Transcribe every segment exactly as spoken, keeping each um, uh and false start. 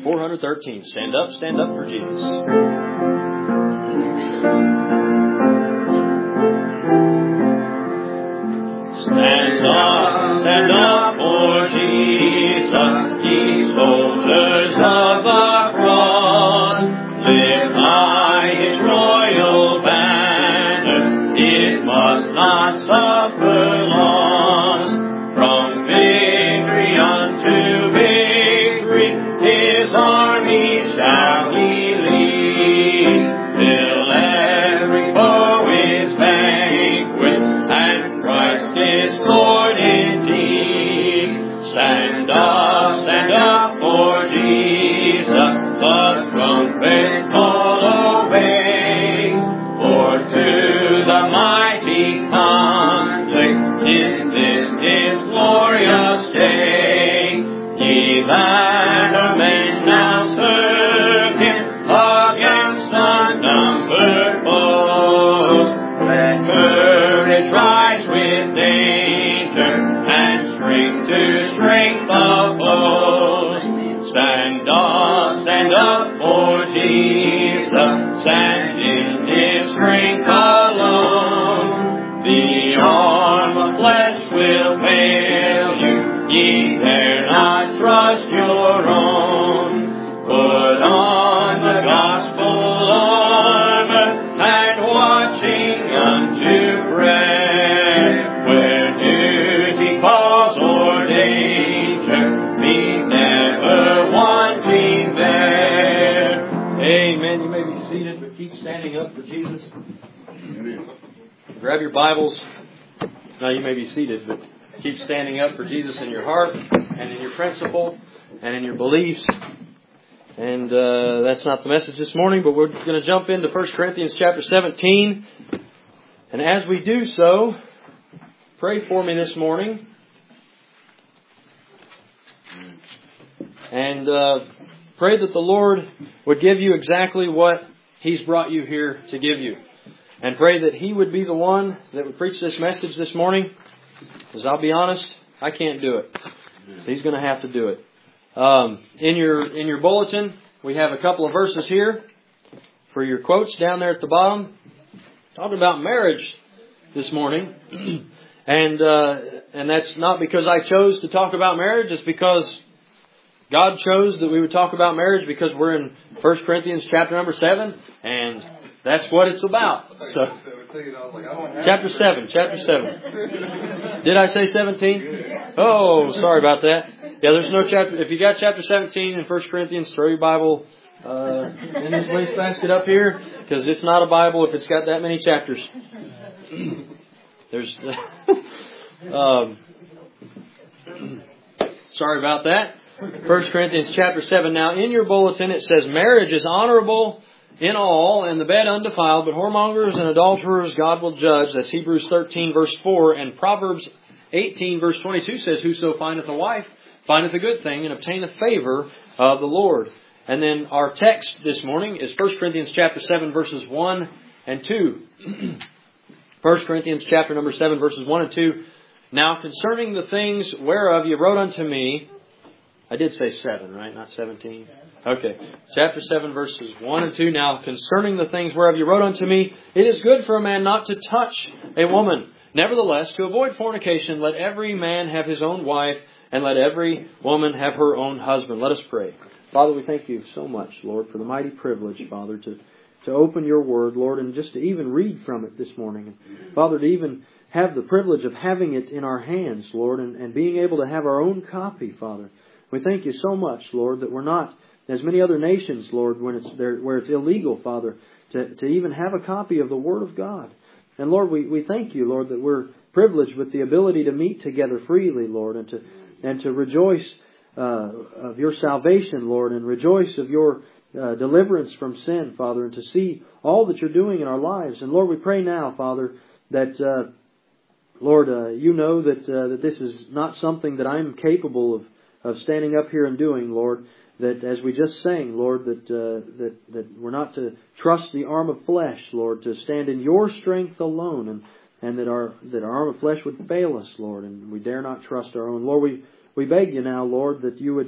four thirteen. Stand up, stand up for Jesus. Stand up, stand up for Jesus, ye soldiers of the cross. Live by His royal banner, it must not suffer loss. From victory unto victory, His army shall He lead, till every foe is vanquished, and Christ is Lord indeed. Stand up, stand up for Jesus, the trumpet call obey. For to the mighty conflict in this His glorious day, ye bannermen now serve Him against unnumbered foes. Let courage rise with danger, and strength to strength oppose. Stand up, stand up for Jesus, stand in His strength alone. The arm of flesh will fail you, ye dare not trust your own. Put on the gospel armor, and watching unto prayer, where duty calls or danger, be never wanting there. Amen. You may be seated, but keep standing up for Jesus. Amen. Grab your Bibles. Now you may be seated, but keep standing up for Jesus in your heart and in your principle and in your beliefs. And uh, that's not the message this morning, but we're going to jump into First Corinthians chapter seventeen. And as we do so, pray for me this morning. And uh, pray that the Lord would give you exactly what He's brought you here to give you. And pray that He would be the one that would preach this message this morning. Because I'll be honest, I can't do it. He's going to have to do it. Um, in your in your bulletin, we have a couple of verses here for your quotes down there at the bottom. Talking about marriage this morning. and uh, and that's not because I chose to talk about marriage. It's because God chose that we would talk about marriage, because we're in First Corinthians chapter number seven, and that's what it's about. So, chapter seven, chapter seven. Did I say seventeen? Oh, sorry about that. Yeah, there's no chapter. If you got chapter seventeen in First Corinthians, throw your Bible uh, in this wastebasket up here, because it's not a Bible if it's got that many chapters. There's. um, sorry about that. First Corinthians chapter seven. Now, in your bulletin it says, marriage is honorable in all, and the bed undefiled, but whoremongers and adulterers God will judge. That's Hebrews thirteen verse four, and Proverbs eighteen verse twenty-two says, whoso findeth a wife findeth a good thing, and obtaineth favor of the Lord. And then our text this morning is First Corinthians chapter seven verses one and two. First Corinthians chapter number seven verses one and two. Now concerning the things whereof ye wrote unto me, I did say seven, right? Not seventeen. Okay. Chapter seven, verses one and two. Now, concerning the things whereof you wrote unto me, it is good for a man not to touch a woman. Nevertheless, to avoid fornication, let every man have his own wife, and let every woman have her own husband. Let us pray. Father, we thank you so much, Lord, for the mighty privilege, Father, to, to open your word, Lord, and just to even read from it this morning. And Father, to even have the privilege of having it in our hands, Lord, and, and being able to have our own copy, Father. We thank you so much, Lord, that we're not, as many other nations, Lord, when it's there, where it's illegal, Father, to, to even have a copy of the Word of God. And Lord, we, we thank you, Lord, that we're privileged with the ability to meet together freely, Lord, and to and to rejoice uh, of your salvation, Lord, and rejoice of your uh, deliverance from sin, Father, and to see all that you're doing in our lives. And Lord, we pray now, Father, that uh, Lord, uh, you know that uh, that this is not something that I'm capable of. of standing up here and doing, Lord, that as we just sang, Lord, that uh, that that we're not to trust the arm of flesh, Lord, to stand in your strength alone, and and that our that our arm of flesh would fail us, Lord, and we dare not trust our own. Lord, we we beg you now, Lord, that you would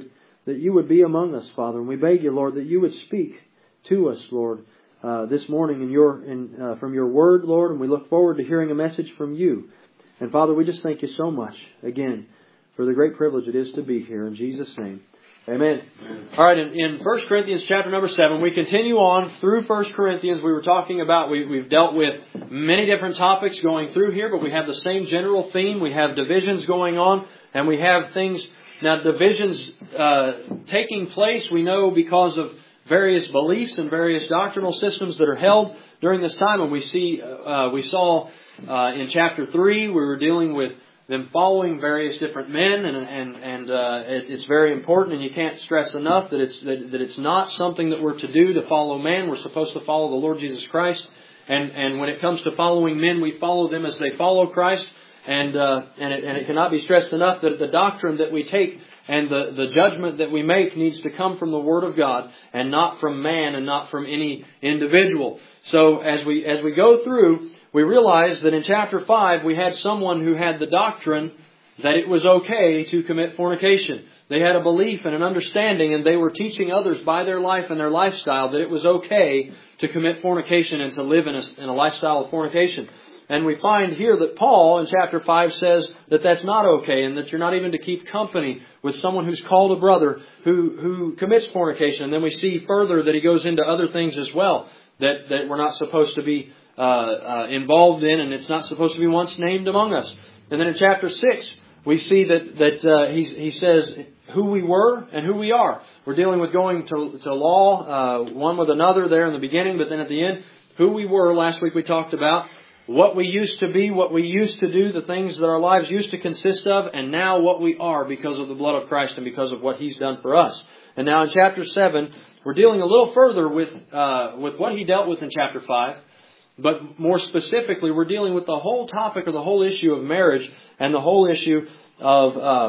that you would be among us, Father. And we beg you, Lord, that you would speak to us, Lord, uh, this morning in your in, uh, from your word, Lord. And we look forward to hearing a message from you. And Father, we just thank you so much, again, for the great privilege it is to be here. In Jesus' name, amen. All right, in, in First Corinthians chapter number seven, we continue on through First Corinthians. We were talking about, we, we've dealt with many different topics going through here, but we have the same general theme. We have divisions going on, and we have things, now divisions uh, taking place, we know, because of various beliefs and various doctrinal systems that are held during this time. And we see, uh, we saw uh, in chapter three, we were dealing with them following various different men, and and and uh, it, it's very important, and you can't stress enough that it's that, that it's not something that we're to do to follow man. We're supposed to follow the Lord Jesus Christ, and and when it comes to following men, we follow them as they follow Christ, and uh, and it, and it cannot be stressed enough that the doctrine that we take and the the judgment that we make needs to come from the Word of God and not from man and not from any individual. So as we as we go through, we realize that in chapter five we had someone who had the doctrine that it was okay to commit fornication. They had a belief and an understanding, and they were teaching others by their life and their lifestyle that it was okay to commit fornication and to live in a, in a lifestyle of fornication. And we find here that Paul in chapter five says that that's not okay, and that you're not even to keep company with someone who's called a brother who, who commits fornication. And then we see further that he goes into other things as well that, that we're not supposed to be uh, uh, involved in, and it's not supposed to be once named among us. And then in chapter six, we see that, that uh, he's, he says who we were and who we are. We're dealing with going to, to law, uh, one with another there in the beginning, but then at the end, who we were. Last week we talked about what we used to be, what we used to do, the things that our lives used to consist of, and now what we are because of the blood of Christ and because of what He's done for us. And now in chapter seven, we're dealing a little further with uh, with what he dealt with in chapter five. But more specifically, we're dealing with the whole topic or the whole issue of marriage and the whole issue of uh,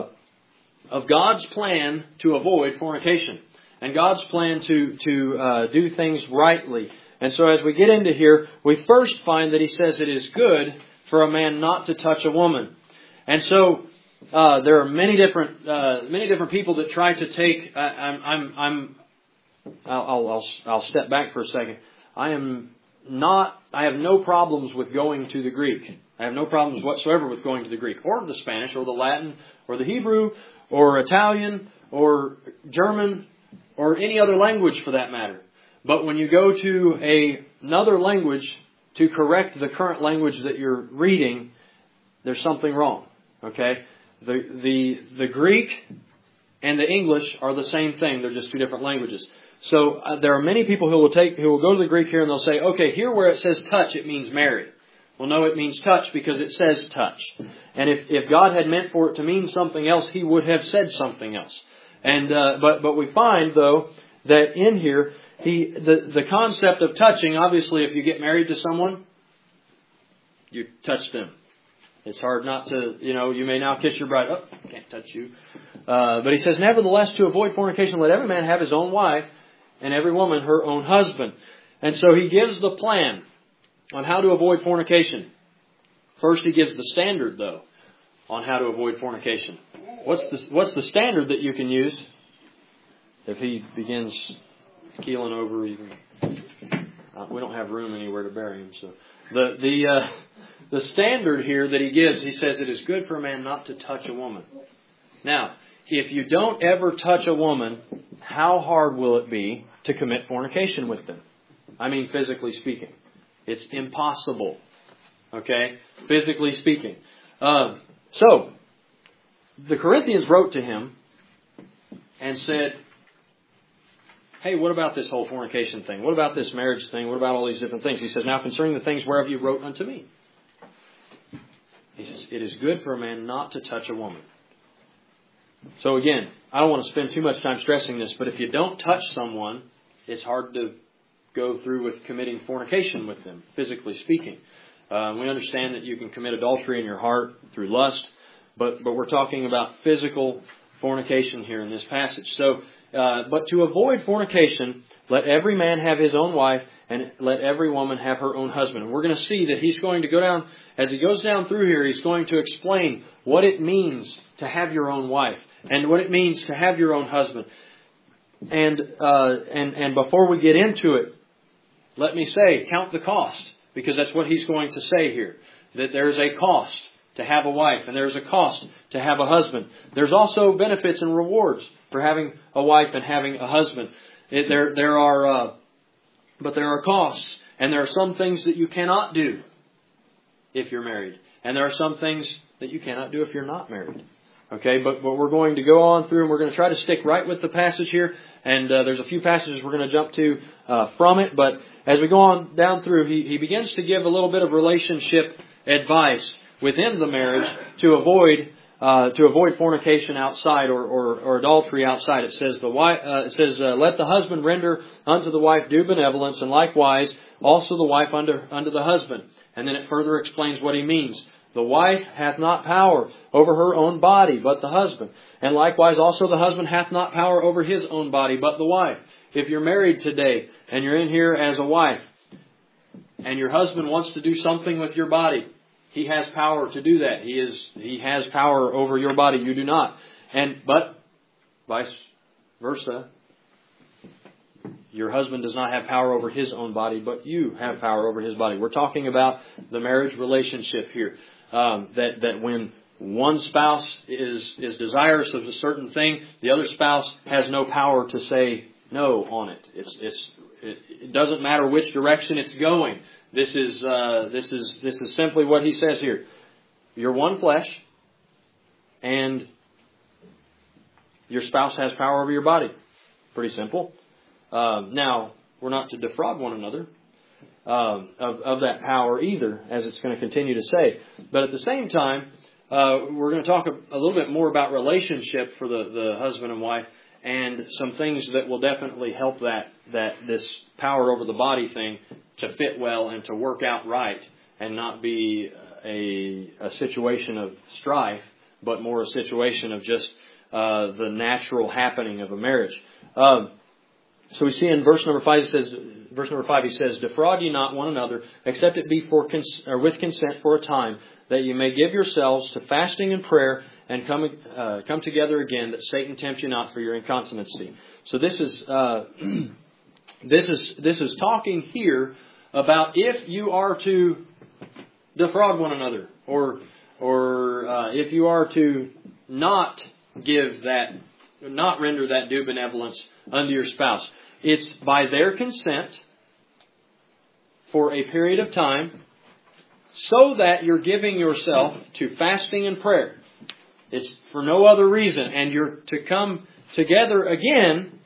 of God's plan to avoid fornication and God's plan to, to uh, do things rightly. And so as we get into here, we first find that he says it is good for a man not to touch a woman. And so uh, there are many different uh, many different people that try to take. Uh, I'm I'm I'm I'll, I'll I'll step back for a second. I am not. I have no problems with going to the Greek. I have no problems whatsoever with going to the Greek or the Spanish or the Latin or the Hebrew or Italian or German or any other language for that matter. But when you go to a, another language to correct the current language that you're reading, there's something wrong. Okay? The the the Greek and the English are the same thing. They're just two different languages. So uh, there are many people who will take who will go to the Greek here and they'll say, okay, here where it says touch, it means marry. Well, no, it means touch because it says touch. And if, if God had meant for it to mean something else, He would have said something else. And uh, but but we find though that in here. He, the, the concept of touching, obviously, if you get married to someone, you touch them. It's hard not to, you know, you may now kiss your bride. Oh, I can't touch you. Uh, but he says, nevertheless, to avoid fornication, let every man have his own wife and every woman her own husband. And so he gives the plan on how to avoid fornication. First, he gives the standard, though, on how to avoid fornication. What's the, what's the standard that you can use if he begins keeling over? Even uh, we don't have room anywhere to bury him. So the the uh, the standard here that he gives, he says it is good for a man not to touch a woman. Now, if you don't ever touch a woman, how hard will it be to commit fornication with them? I mean, physically speaking, it's impossible. Okay, physically speaking. Uh, so the Corinthians wrote to him and said, hey, what about this whole fornication thing? What about this marriage thing? What about all these different things? He says, now concerning the things whereof you wrote unto me. He says, it is good for a man not to touch a woman. So again, I don't want to spend too much time stressing this, but if you don't touch someone, it's hard to go through with committing fornication with them, physically speaking. Uh, we understand that you can commit adultery in your heart through lust, but, but we're talking about physical fornication here in this passage. So, uh, but to avoid fornication, let every man have his own wife and let every woman have her own husband. And we're going to see that he's going to go down, as he goes down through here, he's going to explain what it means to have your own wife and what it means to have your own husband. And uh, and and before we get into it, let me say, count the cost, because that's what he's going to say here. That there's a cost to have a wife, and there's a cost to have a husband. There's also benefits and rewards for having a wife and having a husband. It, there there are, uh, but there are costs, and there are some things that you cannot do if you're married, and there are some things that you cannot do if you're not married. Okay, but, but we're going to go on through and we're going to try to stick right with the passage here. And uh, there's a few passages we're going to jump to uh, from it. But as we go on down through, he, he begins to give a little bit of relationship advice within the marriage to avoid uh, to avoid fornication outside or, or, or adultery outside. It says the wife, uh, it says uh, let the husband render unto the wife due benevolence, and likewise also the wife unto unto the husband. And then it further explains what he means. The wife hath not power over her own body, but the husband. And likewise also the husband hath not power over his own body, but the wife. If you're married today and you're in here as a wife, and your husband wants to do something with your body, he has power to do that. He is he has power over your body. You do not. And but vice versa, your husband does not have power over his own body, but you have power over his body. We're talking about the marriage relationship here. Um, that that when one spouse is is desirous of a certain thing, the other spouse has no power to say no on it. It's it's it, it doesn't matter which direction it's going. This is uh, this is this is simply what he says here. You're one flesh, and your spouse has power over your body. Pretty simple. Um, now we're not to defraud one another Um, of, of that power either, as it's going to continue to say. But at the same time, uh, we're going to talk a, a little bit more about relationship for the, the husband and wife, and some things that will definitely help that that this power over the body thing to fit well and to work out right, and not be a, a situation of strife, but more a situation of just uh, the natural happening of a marriage. Um, so we see in verse number five, it says. Verse number five, he says, defraud ye not one another, except it be for cons- or with consent for a time, that you may give yourselves to fasting and prayer, and come uh, come together again, that Satan tempt you not for your incontinency. So this is uh, this is this is talking here about if you are to defraud one another, or or uh, if you are to not give that, not render that due benevolence unto your spouse. It's by their consent for a period of time, so that you're giving yourself to fasting and prayer. It's for no other reason. And you're to come together again,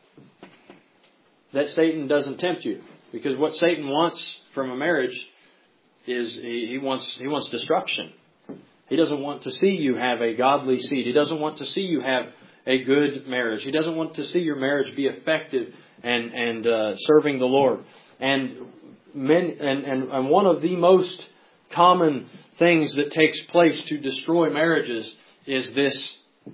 that Satan doesn't tempt you. Because what Satan wants from a marriage is he, he wants he wants destruction. He doesn't want to see you have a godly seed. He doesn't want to see you have a good marriage. He doesn't want to see your marriage be effective and and uh, serving the Lord. And men and, and and one of the most common things that takes place to destroy marriages is this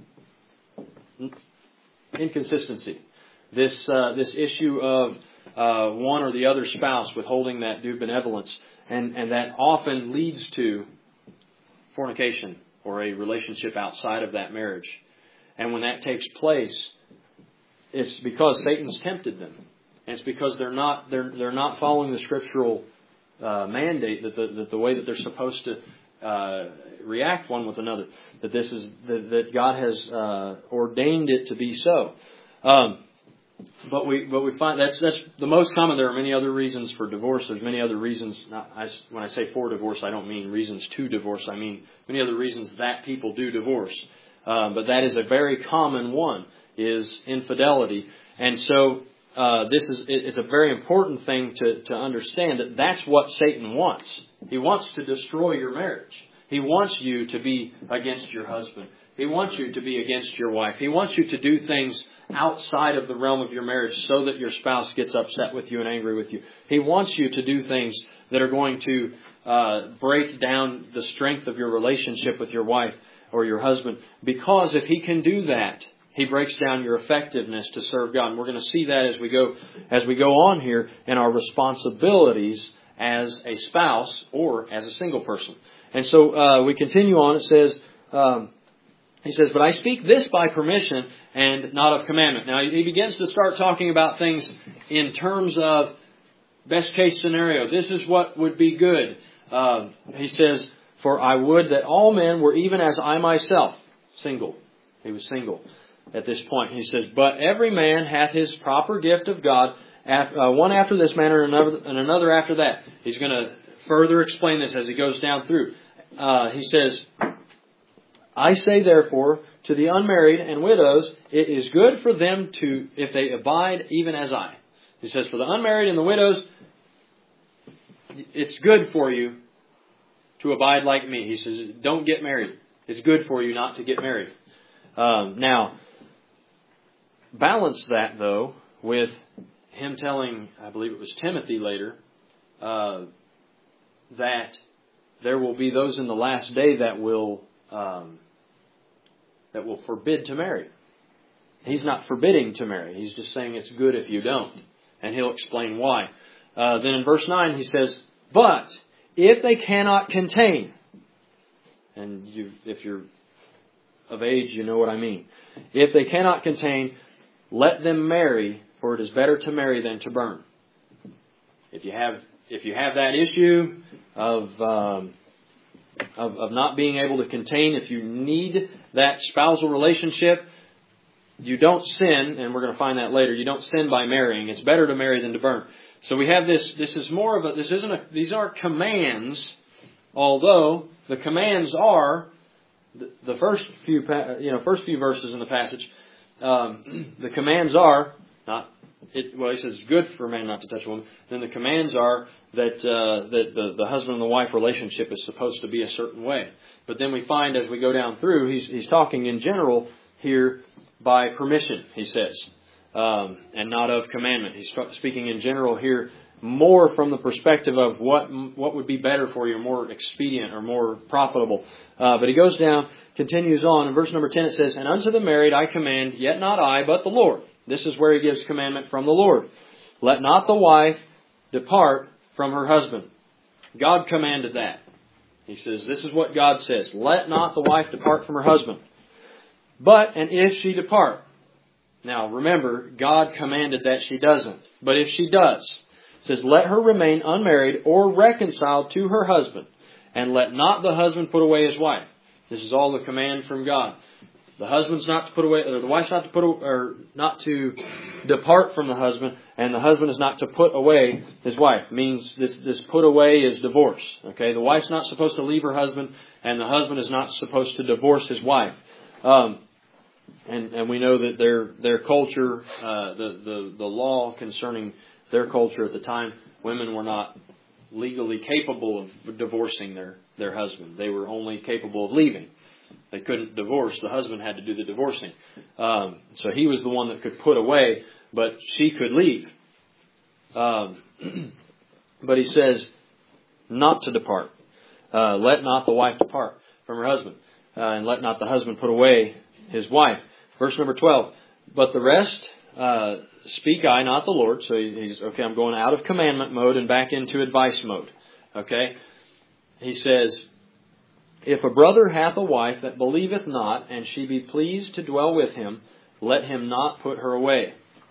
inconsistency. This uh, this issue of uh, one or the other spouse withholding that due benevolence, and and that often leads to fornication or a relationship outside of that marriage. And when that takes place, it's because Satan's tempted them, and it's because they're not they're they're not following the scriptural uh, mandate that the that the way that they're supposed to uh, react one with another. That this is that, that God has uh, ordained it to be so. Um, but we but we find that's that's the most common. There are many other reasons for divorce. There's many other reasons. Not, I, when I say for divorce, I don't mean reasons to divorce. I mean many other reasons that people do divorce. Um, but that is a very common one, is infidelity. And so uh, this is it's a very important thing to, to understand that that's what Satan wants. He wants to destroy your marriage. He wants you to be against your husband. He wants you to be against your wife. He wants you to do things outside of the realm of your marriage so that your spouse gets upset with you and angry with you. He wants you to do things that are going to uh, break down the strength of your relationship with your wife or your husband, because if he can do that, he breaks down your effectiveness to serve God. And we're going to see that as we go as we go on here in our responsibilities as a spouse or as a single person. And so uh, we continue on. It says, um, he says, but I speak this by permission and not of commandment. Now, he begins to start talking about things in terms of best case scenario. This is what would be good. Uh, he says, for I would that all men were even as I myself, single. He was single at this point. He says, but every man hath his proper gift of God, uh, one after this manner and another, and another after that. He's going to further explain this as he goes down through. Uh, he says, I say therefore to the unmarried and widows, it is good for them to, if they abide even as I. He says, for the unmarried and the widows, it's good for you to abide like me. He says, don't get married. It's good for you not to get married. Um, now, balance that, though, with him telling, I believe it was Timothy later, uh, that there will be those in the last day that will um, that will forbid to marry. He's not forbidding to marry. He's just saying it's good if you don't. And he'll explain why. Uh, then in verse nine he says, but if they cannot contain, and you, if you're of age, you know what I mean. If they cannot contain, let them marry, for it is better to marry than to burn. If you have if you have that issue of um, of, of not being able to contain, if you need that spousal relationship, you don't sin, and we're going to find that later. You don't sin by marrying. It's better to marry than to burn. So we have this. This is more of a. This isn't a. These aren't commands, although the commands are the, the first few. You know, first few verses in the passage. Um, the commands are not. It, well, he says it's good for a man not to touch a woman. Then the commands are that uh, that the, the husband and the wife relationship is supposed to be a certain way. But then we find as we go down through, he's he's talking in general here by permission. He says. Um, and not of commandment. He's speaking in general here more from the perspective of what what would be better for you, more expedient or more profitable. Uh, but he goes down, continues on. In verse number ten it says, and unto the married I command, yet not I, but the Lord. This is where he gives commandment from the Lord. Let not the wife depart from her husband. God commanded that. He says, this is what God says. Let not the wife depart from her husband. But, and if she depart. Now, remember, God commanded that she doesn't. But if she does, it says, let her remain unmarried or reconciled to her husband, and let not the husband put away his wife. This is all the command from God. The husband's not to put away, or the wife's not to put, or not to depart from the husband, and the husband is not to put away his wife. It means this this put away is divorce. Okay, the wife's not supposed to leave her husband, and the husband is not supposed to divorce his wife. Um, And, and we know that their their culture, uh, the, the, the law concerning their culture at the time, women were not legally capable of divorcing their, their husband. They were only capable of leaving. They couldn't divorce. The husband had to do the divorcing. Um, so he was the one that could put away, but she could leave. Um, but he says not to depart. Uh, let not the wife depart from her husband. Uh, and let not the husband put away his wife. Verse number twelve. But the rest uh, speak I, not the Lord. So he's, okay, I'm going out of commandment mode and back into advice mode. Okay. He says, if a brother hath a wife that believeth not, and she be pleased to dwell with him, let him not put her away.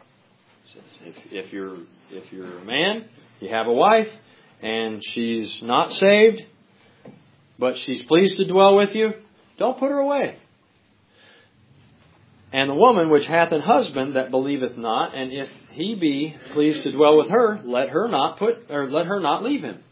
If, if you're if you're a man, you have a wife, and she's not saved, but she's pleased to dwell with you, don't put her away. And the woman which hath an husband that believeth not, and if he be pleased to dwell with her, let her not put or let her not leave him.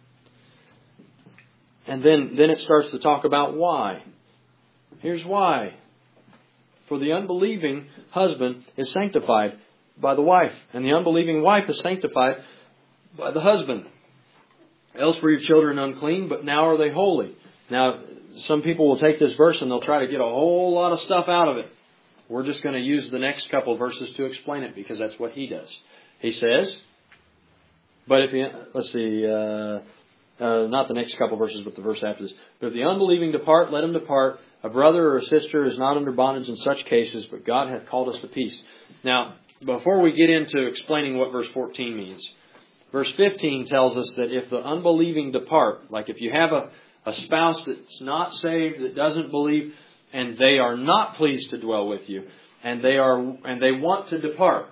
And then, then it starts to talk about why. Here's why. For the unbelieving husband is sanctified by the wife, and the unbelieving wife is sanctified by the husband. Else were your children unclean, but now are they holy. Now, some people will take this verse and they'll try to get a whole lot of stuff out of it. We're just going to use the next couple of verses to explain it, because that's what he does. He says, but if you, let's see, uh, uh, not the next couple of verses, but the verse after this. But if the unbelieving depart, let him depart. A brother or a sister is not under bondage in such cases, but God hath called us to peace. Now, before we get into explaining what verse fourteen means, verse fifteen tells us that if the unbelieving depart, like if you have a, a spouse that's not saved, that doesn't believe, and they are not pleased to dwell with you, and they are and they want to depart.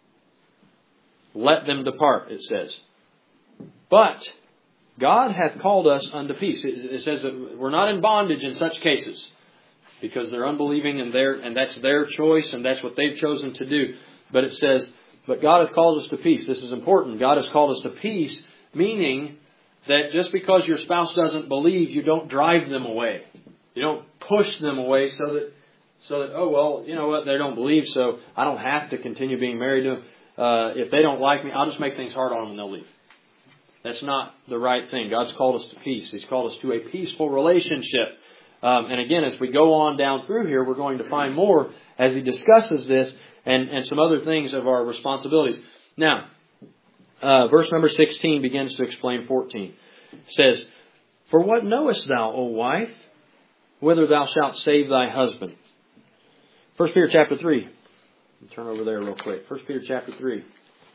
Let them depart, it says. But God hath called us unto peace. It, it says that we're not in bondage in such cases, because they're unbelieving, and they're, and that's their choice, and that's what they've chosen to do. But it says, but God hath called us to peace. This is important. God has called us to peace, meaning that just because your spouse doesn't believe, you don't drive them away. You don't push them away so that, so that, oh, well, you know what, they don't believe, so I don't have to continue being married to them. Uh, if they don't like me, I'll just make things hard on them and they'll leave. That's not the right thing. God's called us to peace. He's called us to a peaceful relationship. Um, and again, as we go on down through here, we're going to find more as He discusses this and, and some other things of our responsibilities. Now, uh, verse number sixteen begins to explain fourteen. It says, for what knowest thou, O wife, whether thou shalt save thy husband? First Peter chapter three. Turn over there real quick. First Peter chapter three.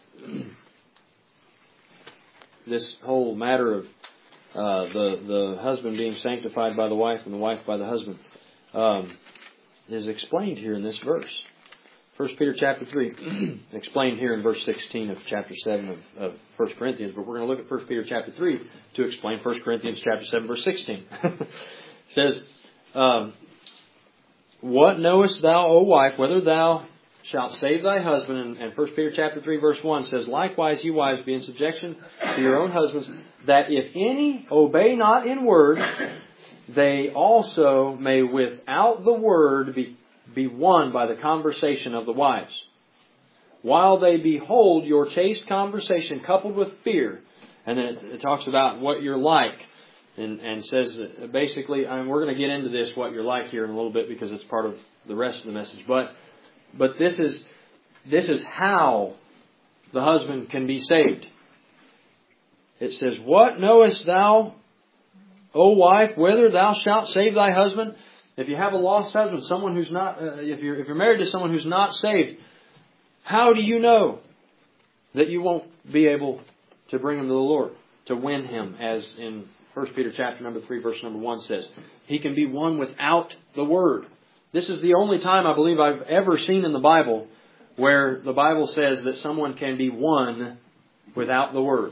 This whole matter of uh, the the husband being sanctified by the wife and the wife by the husband um, is explained here in this verse. First Peter chapter three, explained here in verse sixteen of chapter seven of, of First Corinthians. But we're going to look at First Peter chapter three to explain First Corinthians chapter seven, verse sixteen. It says, um, what knowest thou, O wife, whether thou shalt save thy husband? And, and First Peter chapter three, verse one says, likewise, you wives, be in subjection to your own husbands, that if any obey not in word, they also may without the word be be won by the conversation of the wives, while they behold your chaste conversation coupled with fear. And then it, it talks about what you're like, and, and says that basically, I mean, we're going to get into this, what you're like, here in a little bit, because it's part of the rest of the message. But but this is this is how the husband can be saved. It says, what knowest thou, O wife, whether thou shalt save thy husband? If you have a lost husband, someone who's not, uh, if you're if you're married to someone who's not saved, how do you know that you won't be able to bring him to the Lord, to win him? As in First Peter chapter number three, verse number one says, he can be won without the word. This is the only time I believe I've ever seen in the Bible where the Bible says that someone can be won without the word.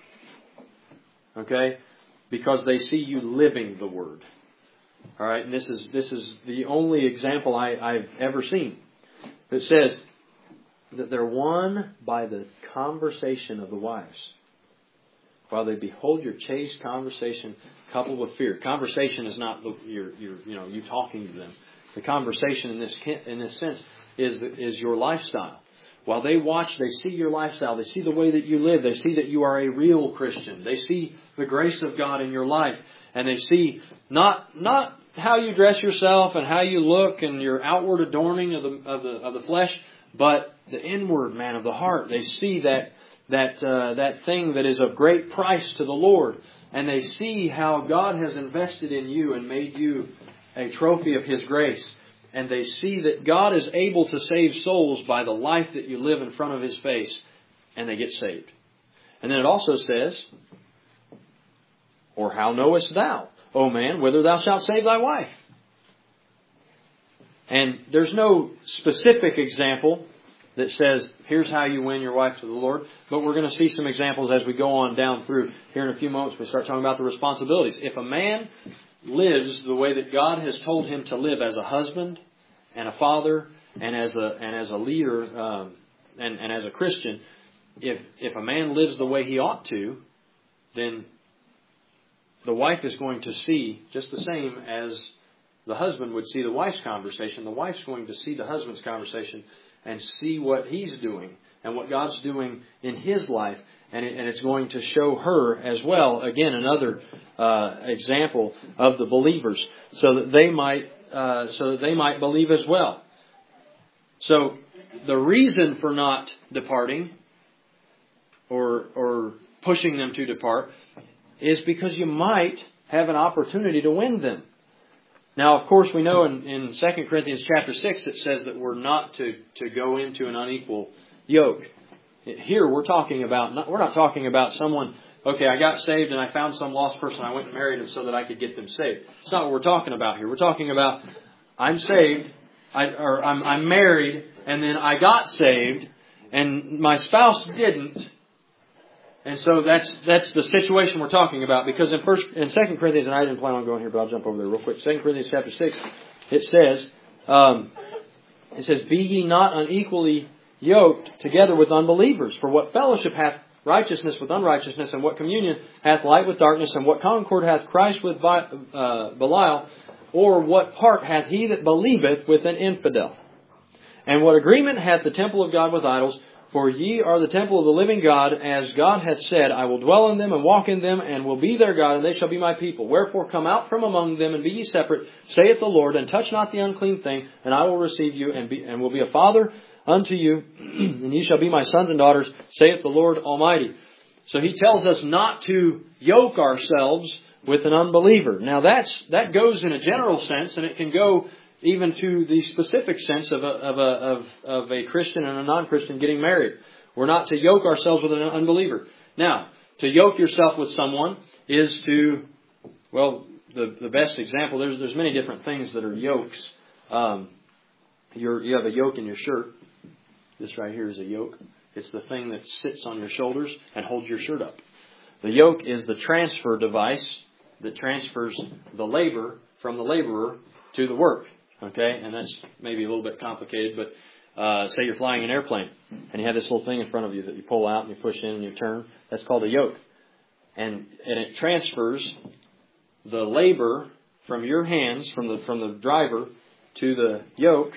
Okay, because they see you living the word. All right, and this is this is the only example I, I've ever seen. It says that they're won by the conversation of the wives, while they behold your chaste conversation coupled with fear. Conversation is not the, your your you know you talking to them. The conversation in this in this sense is is your lifestyle. While they watch, they see your lifestyle. They see the way that you live. They see that you are a real Christian. They see the grace of God in your life. And they see not not how you dress yourself and how you look and your outward adorning of the of the of the flesh, but the inward man of the heart. They see that that uh, that thing that is of great price to the Lord, and they see how God has invested in you and made you a trophy of His grace. And they see that God is able to save souls by the life that you live in front of His face, and they get saved. And then it also says, or how knowest thou, O man, whether thou shalt save thy wife? And there's no specific example that says, here's how you win your wife to the Lord. But we're going to see some examples as we go on down through. Here in a few moments, we start talking about the responsibilities. If a man lives the way that God has told him to live as a husband and a father and as a and as a leader um, and, and as a Christian, if if a man lives the way he ought to, then the wife is going to see just the same as the husband would see the wife's conversation. The wife's going to see the husband's conversation and see what he's doing and what God's doing in his life. And, it, and it's going to show her as well, again, another uh, example of the believers, so that they might uh, so that they might believe as well. So the reason for not departing or or pushing them to depart is because you might have an opportunity to win them. Now, of course, we know in, in Second Corinthians chapter six it says that we're not to, to go into an unequal yoke. Here we're talking about, not, we're not talking about someone, okay, I got saved and I found some lost person, I went and married him so that I could get them saved. It's not what we're talking about here. We're talking about I'm saved, I, or I'm, I'm married, and then I got saved, and my spouse didn't. And so that's that's the situation we're talking about. Because in first in Second Corinthians, and I didn't plan on going here, but I'll jump over there real quick. Second Corinthians chapter six, it says, um, it says, "Be ye not unequally yoked together with unbelievers. For what fellowship hath righteousness with unrighteousness, and what communion hath light with darkness, and what concord hath Christ with uh, Belial? Or what part hath he that believeth with an infidel? And what agreement hath the temple of God with idols? For ye are the temple of the living God, as God hath said, I will dwell in them and walk in them, and will be their God, and they shall be my people. Wherefore come out from among them, and be ye separate, saith the Lord, and touch not the unclean thing, and I will receive you, and, be, and will be a father unto you, and ye shall be my sons and daughters, saith the Lord Almighty." So He tells us not to yoke ourselves with an unbeliever. Now that's that goes in a general sense, and it can go even to the specific sense of a, of a, of, of a Christian and a non-Christian getting married. We're not to yoke ourselves with an unbeliever. Now, to yoke yourself with someone is to, well, the, the best example, there's there's many different things that are yokes. Um, you're, you have a yoke in your shirt. This right here is a yoke. It's the thing that sits on your shoulders and holds your shirt up. The yoke is the transfer device that transfers the labor from the laborer to the work. Okay, and that's maybe a little bit complicated, but uh, say you're flying an airplane and you have this little thing in front of you that you pull out and you push in and you turn. That's called a yoke. And and it transfers the labor from your hands, from the from the driver, to the yoke,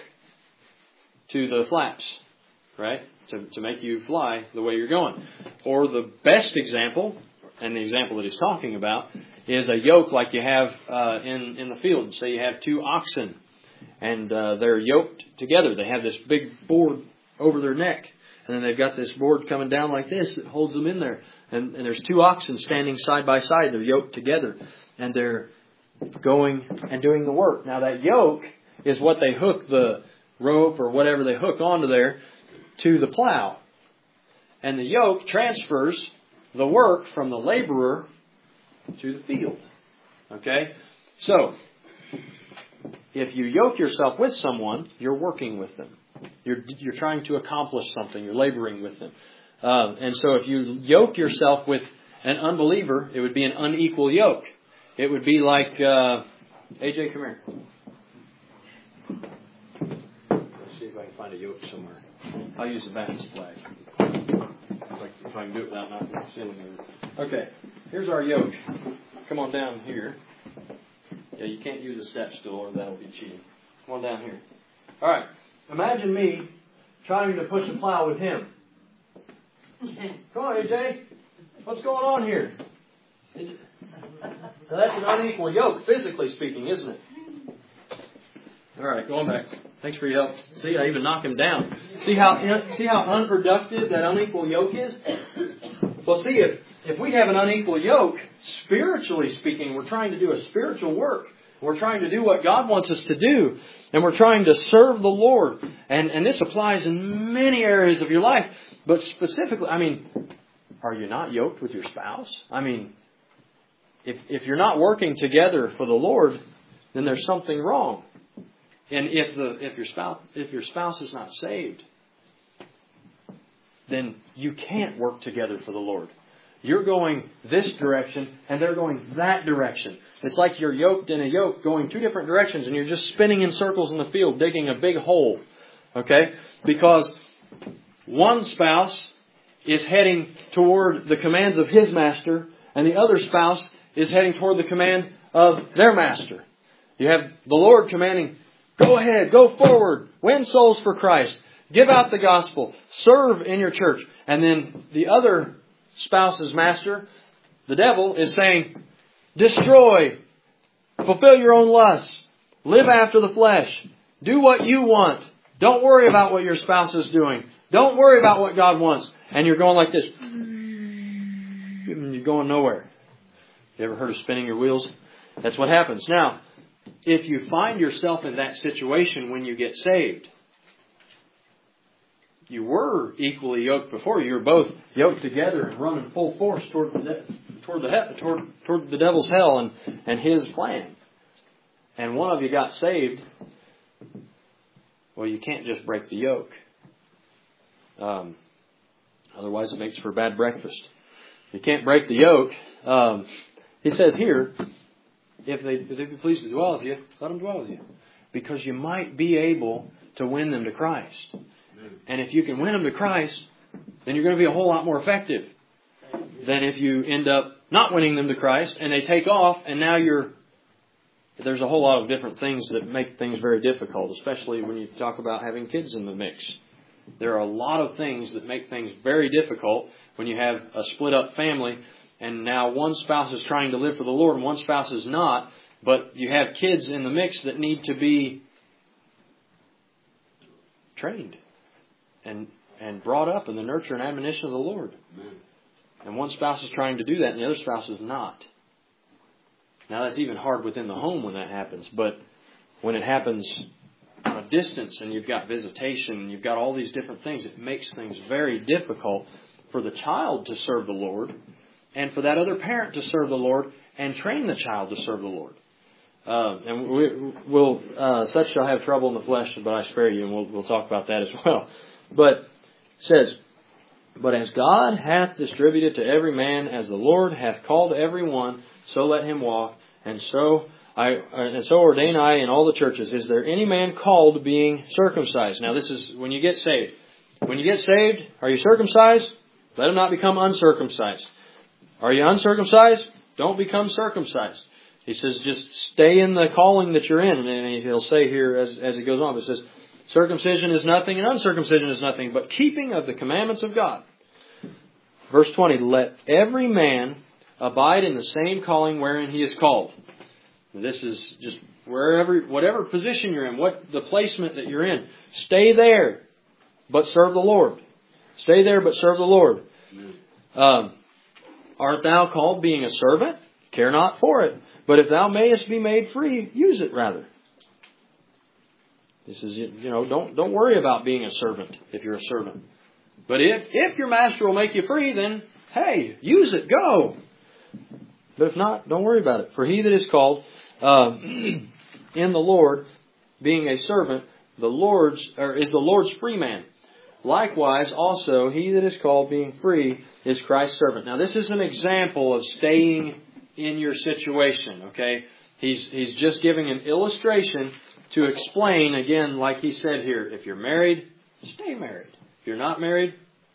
to the flaps, right? To, to make you fly the way you're going. Or the best example, and the example that he's talking about, is a yoke like you have uh, in, in the field. Say you have two oxen. And uh, they're yoked together. They have this big board over their neck. And then they've got this board coming down like this that holds them in there. And, and there's two oxen standing side by side. They're yoked together. And they're going and doing the work. Now that yoke is what they hook the rope or whatever they hook onto there to the plow. And the yoke transfers the work from the laborer to the field. Okay? So, if you yoke yourself with someone, you're working with them. You're you're trying to accomplish something. You're laboring with them. Um, and so if you yoke yourself with an unbeliever, it would be an unequal yoke. It would be like, uh, A J, come here. Let's see if I can find a yoke somewhere. I'll use the Baptist flag. If I, if I can do it without knocking the ceiling over. Okay, here's our yoke. Come on down here. Yeah, you can't use a step stool or that'll be cheating. Come on down here. All right. Imagine me trying to push a plow with him. Come on, A J. What's going on here? Now, that's an unequal yoke, physically speaking, isn't it? All right, going back. Thanks for your help. See, I even knock him down. See how see how unproductive that unequal yoke is? Well, see, if, if we have an unequal yoke, spiritually speaking, we're trying to do a spiritual work. We're trying to do what God wants us to do. And we're trying to serve the Lord. And, and this applies in many areas of your life. But specifically, I mean, are you not yoked with your spouse? I mean, if if you're not working together for the Lord, then there's something wrong. And if the if your spouse if your spouse is not saved, then you can't work together for the Lord. You're going this direction and they're going that direction. It's like you're yoked in a yoke going two different directions and you're just spinning in circles in the field, digging a big hole. Okay? Because one spouse is heading toward the commands of his master and the other spouse is heading toward the command of their master. You have the Lord commanding, go ahead, go forward, win souls for Christ, give out the gospel, serve in your church. And then the other spouse's master, the devil, is saying, destroy, fulfill your own lusts, live after the flesh, do what you want. Don't worry about what your spouse is doing. Don't worry about what God wants. And you're going like this. You're going nowhere. You ever heard of spinning your wheels? That's what happens. Now, if you find yourself in that situation when you get saved, you were equally yoked before. You were both yoked together and running full force toward the toward the toward toward the devil's hell and, and his plan. And one of you got saved, Well, you can't just break the yoke. Um, otherwise, it makes for bad breakfast. You can't break the yoke. Um, he says here, if they, if they be pleased to dwell with you, let them dwell with you. Because you might be able to win them to Christ. And if you can win them to Christ, then you're going to be a whole lot more effective than if you end up not winning them to Christ and they take off and now you're... There's a whole lot of different things that make things very difficult, especially when you talk about having kids in the mix. There are a lot of things that make things very difficult when you have a split up family and now one spouse is trying to live for the Lord and one spouse is not, but you have kids in the mix that need to be trained and and brought up in the nurture and admonition of the Lord. Amen. And one spouse is trying to do that and the other spouse is not. Now that's even hard within the home when that happens, but when it happens at a distance and you've got visitation and you've got all these different things, it makes things very difficult for the child to serve the Lord and for that other parent to serve the Lord and train the child to serve the Lord. Uh, and we, we'll, uh, such shall have trouble in the flesh, but I spare you, and we'll, we'll talk about that as well. But it says, but as God hath distributed to every man, as the Lord hath called every one, so let him walk, and so I and so ordain I in all the churches. Is there any man called being circumcised? Now this is when you get saved. When you get saved, are you circumcised? Let him not become uncircumcised. Are you uncircumcised? Don't become circumcised. He says, just stay in the calling that you're in. And he'll say here as, as he goes on, it says, circumcision is nothing and uncircumcision is nothing, but keeping of the commandments of God. Verse twenty, let every man abide in the same calling wherein he is called. And this is just wherever, whatever position you're in, what the placement that you're in. Stay there, but serve the Lord. Stay there, but serve the Lord. Um, art thou called being a servant? Care not for it. But if thou mayest be made free, use it rather. This is, you know, don't don't worry about being a servant if you're a servant. But if if your master will make you free, then hey, use it, go. But if not, don't worry about it. For he that is called uh, in the Lord, being a servant, the Lord's or is the Lord's free man. Likewise, also he that is called, being free, is Christ's servant. Now, this is an example of staying in your situation, okay? He's he's just giving an illustration to explain, again, like he said here, if you're married, stay married. If you're not married,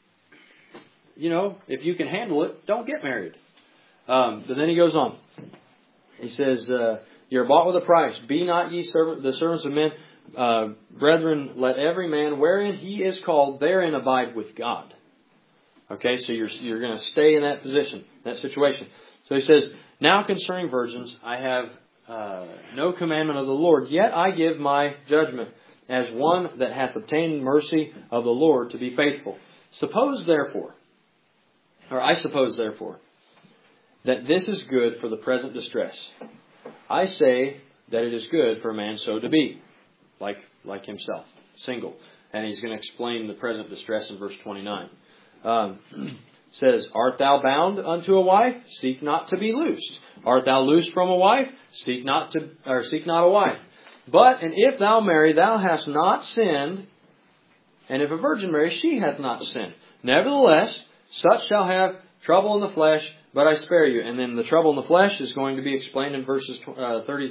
you know, if you can handle it, don't get married. Um, but then he goes on. He says, uh, you're bought with a price. Be not ye servant, the servants of men. Uh, brethren, let every man wherein he is called, therein abide with God. Okay, so you're you're going to stay in that position, that situation. So he says, now concerning virgins, I have uh, no commandment of the Lord, yet I give my judgment as one that hath obtained mercy of the Lord to be faithful. Suppose therefore, or I suppose therefore, that this is good for the present distress. I say that it is good for a man so to be, like like himself, single. And he's going to explain the present distress in verse twenty-nine. Um, says, art thou bound unto a wife? Seek not to be loosed. Art thou loosed from a wife? Seek not to, or seek not a wife. But, and if thou marry, thou hast not sinned. And if a virgin marry, she hath not sinned. Nevertheless, such shall have trouble in the flesh, but I spare you. And then the trouble in the flesh is going to be explained in verses uh, thirty,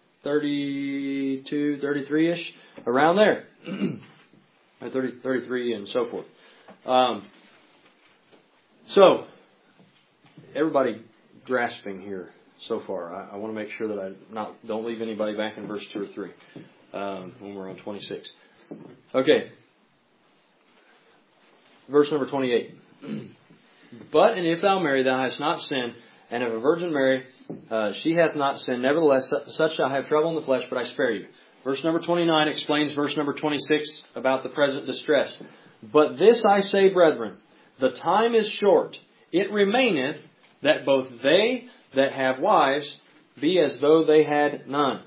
thirty-two, thirty-three-ish, around there. thirty, thirty-three and so forth. Um, so, everybody grasping here so far. I, I want to make sure that I not don't leave anybody back in verse two or three um, when we're on twenty-six. Okay. Verse number twenty-eight. But, and if thou marry, thou hast not sinned, and if a virgin marry, uh, she hath not sinned. Nevertheless, such shall have trouble in the flesh, but I spare you. Verse number twenty-nine explains verse number twenty-six about the present distress. But this I say, brethren, the time is short. It remaineth that both they that have wives be as though they had none.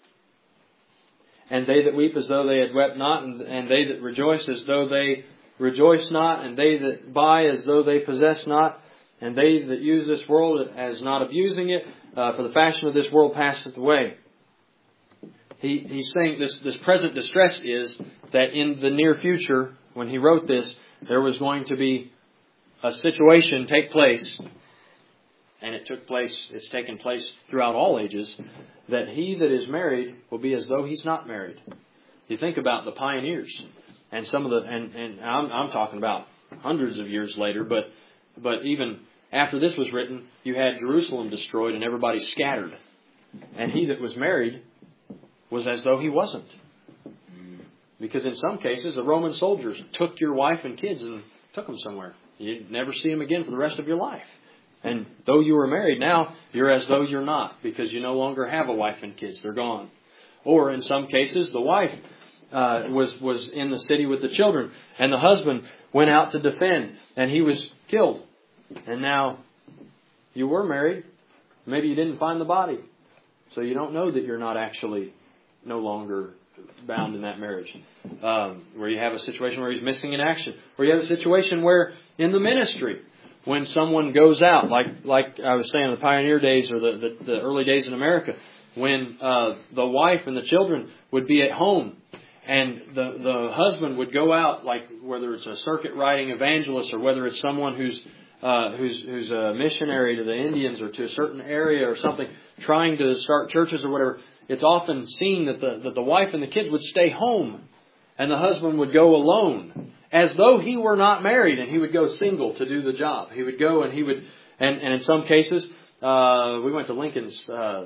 And they that weep as though they had wept not, and, and they that rejoice as though they rejoice not, and they that buy as though they possess not, and they that use this world as not abusing it, uh, for the fashion of this world passeth away. he, he's saying this, this present distress is that in the near future, when he wrote this, there was going to be a situation take place, and it took place, it's taken place throughout all ages, that he that is married will be as though he's not married. You think about the pioneers and some of the, and, and I'm, I'm talking about hundreds of years later, but but even after this was written, you had Jerusalem destroyed and everybody scattered. And he that was married was as though he wasn't. Because in some cases, the Roman soldiers took your wife and kids and took them somewhere. You'd never see them again for the rest of your life. And though you were married, now you're as though you're not, because you no longer have a wife and kids. They're gone. Or in some cases, the wife uh, was, was in the city with the children, and the husband went out to defend, and he was killed. And now you were married. Maybe you didn't find the body. So you don't know that you're not actually no longer bound in that marriage. Um, where you have a situation where he's missing in action. Where you have a situation where in the ministry, when someone goes out, like like I was saying, the pioneer days or the, the, the early days in America, when uh, the wife and the children would be at home, and the, the husband would go out, like whether it's a circuit riding evangelist or whether it's someone who's uh, who's who's a missionary to the Indians or to a certain area or something, trying to start churches or whatever. It's often seen that the that the wife and the kids would stay home, and the husband would go alone, as though he were not married, and he would go single to do the job. He would go and he would, and, and in some cases, uh, we went to Lincoln's uh,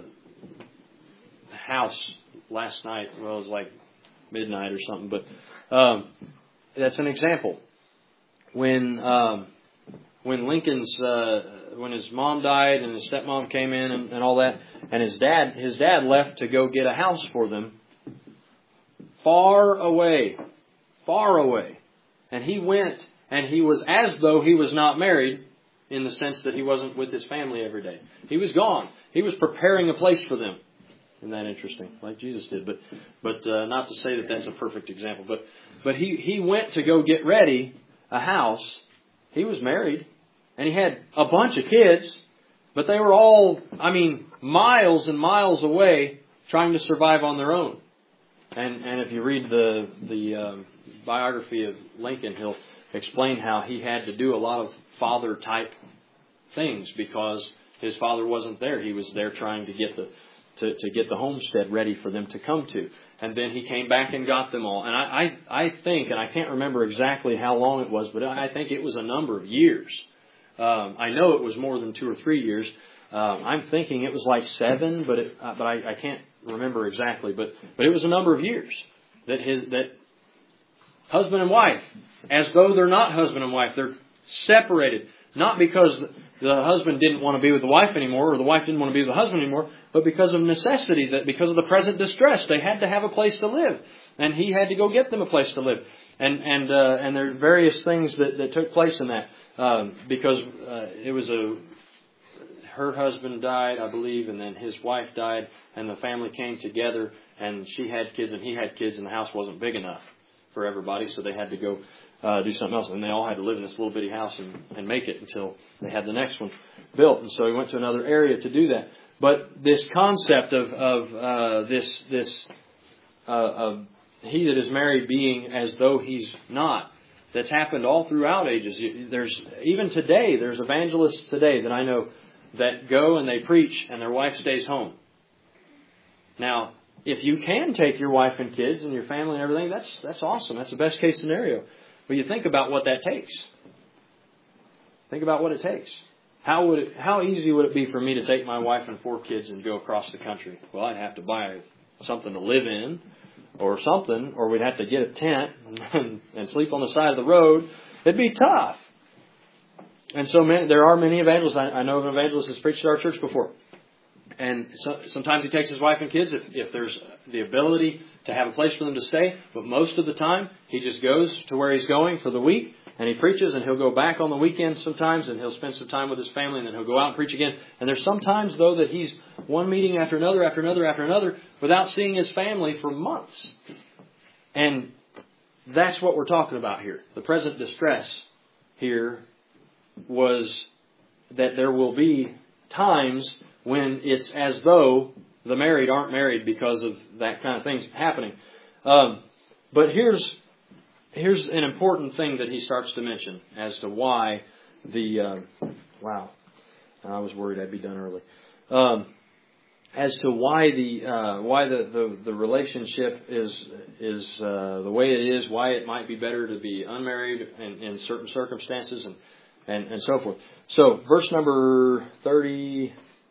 house last night. Well, it was like midnight or something, but um, that's an example. When um, when Lincoln's uh, when his mom died and his stepmom came in and, and all that, and his dad his dad left to go get a house for them, far away, far away. And he went, and he was as though he was not married, in the sense that he wasn't with his family every day. He was gone. He was preparing a place for them. Isn't that interesting? Like Jesus did. But but uh, not to say that that's a perfect example. But but he, he went to go get ready a house. He was married, and he had a bunch of kids, but they were all, I mean, miles and miles away, trying to survive on their own. And and if you read the the um, biography of Lincoln, he'll explain how he had to do a lot of father type things because his father wasn't there. He was there trying to get the to, to get the homestead ready for them to come to. And then he came back and got them all. And I, I, I think, and I can't remember exactly how long it was, but I think it was a number of years. Um, I know it was more than two or three years. Um, I'm thinking it was like seven, but it, uh, but I, I can't remember exactly. But but it was a number of years that his that husband and wife, as though they're not husband and wife, they're separated. Not because the husband didn't want to be with the wife anymore, or the wife didn't want to be with the husband anymore, but because of necessity, that because of the present distress, they had to have a place to live, and he had to go get them a place to live. And and uh, and there's various things that, that took place in that um, because uh, it was a. Her husband died, I believe, and then his wife died, and the family came together, and she had kids, and he had kids, and the house wasn't big enough for everybody, so they had to go uh, do something else. And they all had to live in this little bitty house and, and make it until they had the next one built. And so he went to another area to do that. But this concept of, of uh, this, this uh, of he that is married being as though he's not, that's happened all throughout ages. There's even today, there's evangelists today that I know that go and they preach and their wife stays home. Now, if you can take your wife and kids and your family and everything, that's that's awesome. That's the best case scenario. But you think about what that takes. Think about what it takes. How would it, how easy would it be for me to take my wife and four kids and go across the country? Well, I'd have to buy something to live in or something, or we'd have to get a tent and, and sleep on the side of the road. It'd be tough. And so many, there are many evangelists. I, I know of an evangelist that's preached at our church before. And so, sometimes he takes his wife and kids if, if there's the ability to have a place for them to stay. But most of the time, he just goes to where he's going for the week. And he preaches, and he'll go back on the weekend sometimes, and he'll spend some time with his family, and then he'll go out and preach again. And there's sometimes, though, that he's one meeting after another, after another, after another, without seeing his family for months. And that's what we're talking about here. The present distress here was that there will be times when it's as though the married aren't married because of that kind of things happening. Um, but here's here's an important thing that he starts to mention as to why the uh, wow, I was worried I'd be done early. Um, as to why the uh, why the, the, the relationship is is uh, the way it is, why it might be better to be unmarried in, in certain circumstances, and, and and so forth. So, verse number thirty-two.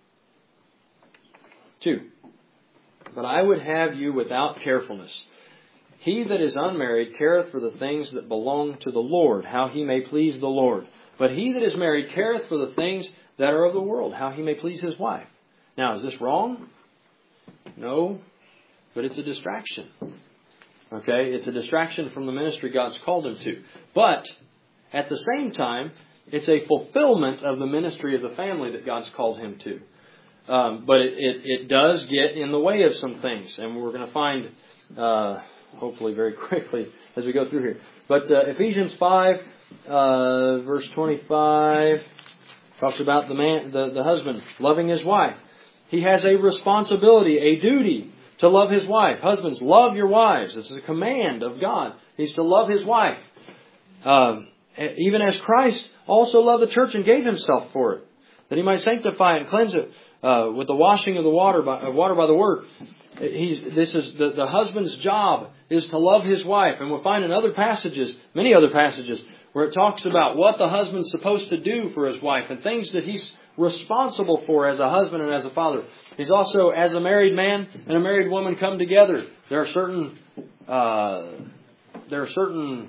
But I would have you without carefulness. He that is unmarried careth for the things that belong to the Lord, how he may please the Lord. But he that is married careth for the things that are of the world, how he may please his wife. Now, is this wrong? No, but it's a distraction. Okay, it's a distraction from the ministry God's called him to. But at the same time, it's a fulfillment of the ministry of the family that God's called him to. Um, but it, it, it does get in the way of some things, and we're going to find, uh, hopefully very quickly as we go through here. But uh, Ephesians five, uh, verse twenty-five, talks about the man, the, the husband loving his wife. He has a responsibility, a duty to love his wife. Husbands, love your wives. This is a command of God. He's to love his wife. Um, even as Christ also loved the church and gave himself for it, that he might sanctify it and cleanse it uh, with the washing of the water by, uh, water by the word. He's, this is the, the husband's job is to love his wife. And we'll find in other passages, many other passages, where it talks about what the husband's supposed to do for his wife and things that he's responsible for as a husband and as a father. He's also, as a married man and a married woman come together, there are certain uh, there are certain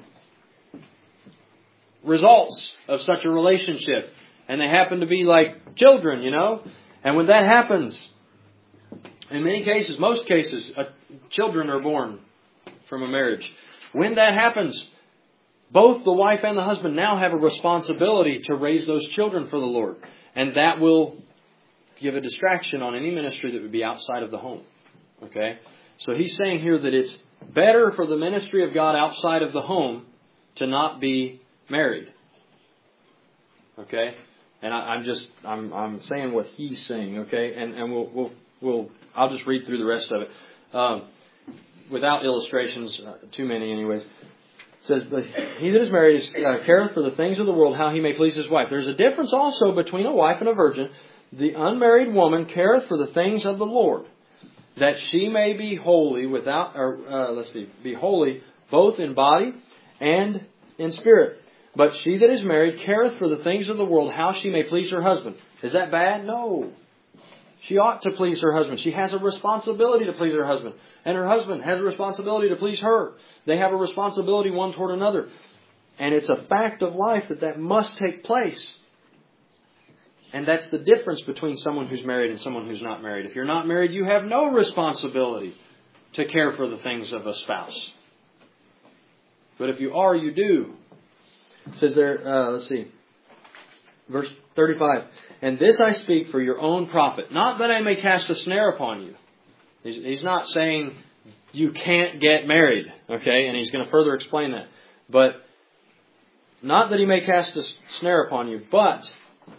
results of such a relationship, and they happen to be like children, you know. And when that happens, in many cases, most cases, uh, children are born from a marriage. When that happens, both the wife and the husband now have a responsibility to raise those children for the Lord. And that will give a distraction on any ministry that would be outside of the home. Okay? So he's saying here that it's better for the ministry of God outside of the home to not be married. Okay? And I, I'm just I'm I'm saying what he's saying. Okay? And and we'll we'll we'll I'll just read through the rest of it um, without illustrations, uh, too many, anyways. It says, but he that is married is uh, careth for the things of the world, how he may please his wife. There's a difference also between a wife and a virgin. The unmarried woman careth for the things of the Lord, that she may be holy without, or uh, let's see, be holy both in body and in spirit. But she that is married careth for the things of the world, how she may please her husband. Is that bad? No. She ought to please her husband. She has a responsibility to please her husband. And her husband has a responsibility to please her. They have a responsibility one toward another. And it's a fact of life that that must take place. And that's the difference between someone who's married and someone who's not married. If you're not married, you have no responsibility to care for the things of a spouse. But if you are, you do. It says there, uh, let's see, verse thirty-five. And this I speak for your own profit, not that I may cast a snare upon you. He's, he's not saying you can't get married, okay? And he's going to further explain that. But not that he may cast a snare upon you, but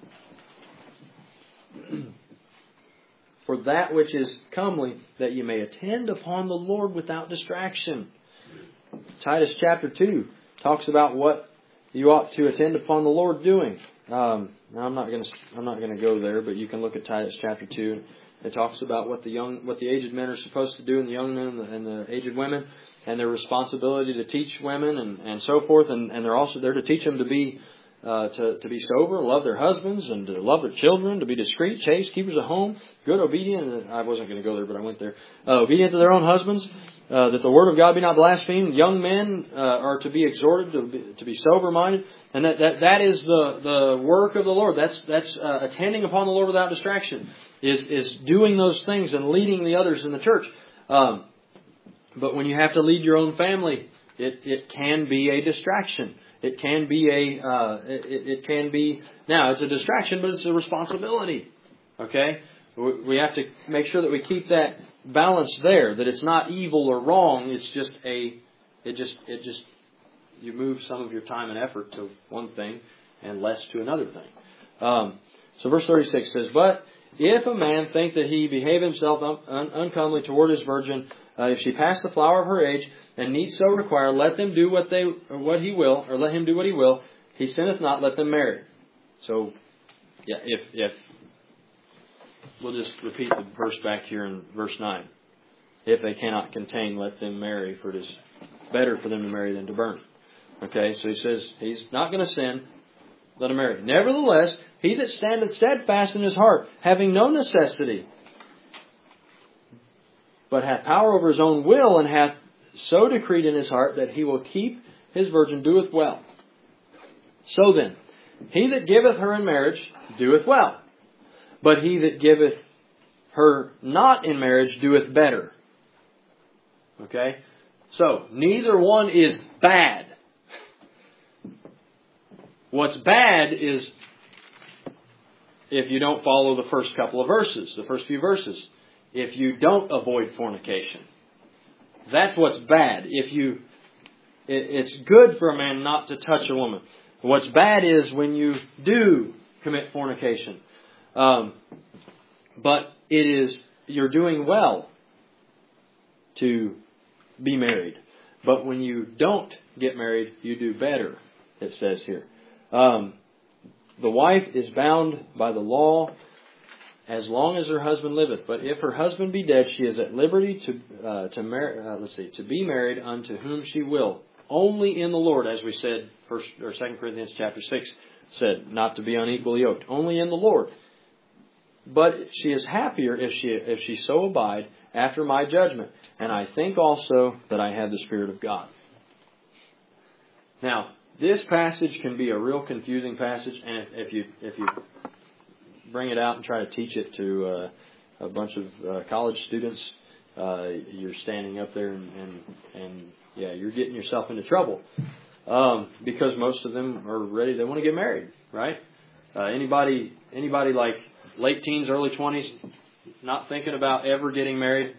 for that which is comely, that you may attend upon the Lord without distraction. Titus chapter two talks about what you ought to attend upon the Lord doing. Um, now I'm not going to I'm not going to go there, but you can look at Titus chapter two. It talks about what the young, what the aged men are supposed to do, and the young men and the, and the aged women, and their responsibility to teach women, and, and so forth. And, and they're also there to teach them to be uh, to to be sober, love their husbands, and to love their children, to be discreet, chaste, keepers of home, good, obedient. I wasn't going to go there, but I went there. Uh, obedient to their own husbands, uh, that the word of God be not blasphemed. Young men uh, are to be exhorted to be, to be sober-minded, and that, that that is the the work of the Lord. That's that's uh, attending upon the Lord without distraction. Is is doing those things and leading the others in the church. Um, but when you have to lead your own family, it, it can be a distraction. It can be a uh, it, it can be now it's a distraction, but it's a responsibility. Okay, we, we have to make sure that we keep that balance there. That it's not evil or wrong. It's just a it just it just you move some of your time and effort to one thing and less to another thing. Um, so verse thirty-six says, but if a man think that he behave himself un- un- uncomely toward his virgin, uh, if she pass the flower of her age, and need so require, let them do what they or what he will, or let him do what he will. He sinneth not, let them marry. So, yeah, if if we'll just repeat the verse back here in verse nine. If they cannot contain, let them marry, for it is better for them to marry than to burn. Okay, so he says he's not going to sin. Let him marry. Nevertheless, he that standeth steadfast in his heart, having no necessity, but hath power over his own will, and hath so decreed in his heart that he will keep his virgin, doeth well. So then, he that giveth her in marriage doeth well, but he that giveth her not in marriage doeth better. Okay? So, neither one is bad. What's bad is if you don't follow the first couple of verses, the first few verses. If you don't avoid fornication. That's what's bad. If you, it, it's good for a man not to touch a woman. What's bad is when you do commit fornication. Um, but it is, you're doing well to be married. But when you don't get married, you do better, it says here. Um, the wife is bound by the law as long as her husband liveth. But if her husband be dead, she is at liberty to uh, to marry. Uh, let's see, to be married unto whom she will, only in the Lord, as we said, First or Second Corinthians chapter six said, not to be unequally yoked, only in the Lord. But she is happier if she if she so abide after my judgment. And I think also that I have the Spirit of God. Now, this passage can be a real confusing passage, and if, if you if you bring it out and try to teach it to uh, a bunch of uh, college students, uh, you're standing up there and, and and yeah, you're getting yourself into trouble um, because most of them are ready. They want to get married, right? Uh, anybody anybody like late teens, early twenties, not thinking about ever getting married?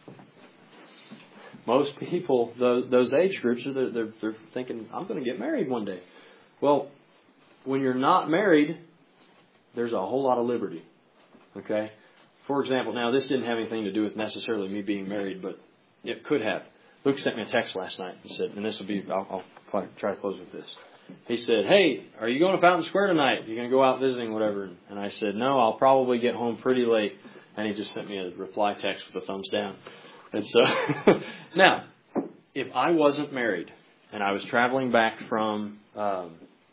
Most people, those, those age groups, they're, they're, they're thinking, I'm going to get married one day. Well, when you're not married, there's a whole lot of liberty. Okay? For example, now this didn't have anything to do with necessarily me being married, but it could have. Luke sent me a text last night and said, and this will be, I'll, I'll try to close with this. He said, hey, are you going to Fountain Square tonight? You're going to go out visiting, whatever. And I said, no, I'll probably get home pretty late. And he just sent me a reply text with a thumbs down. And so, now, if I wasn't married and I was traveling back from, um,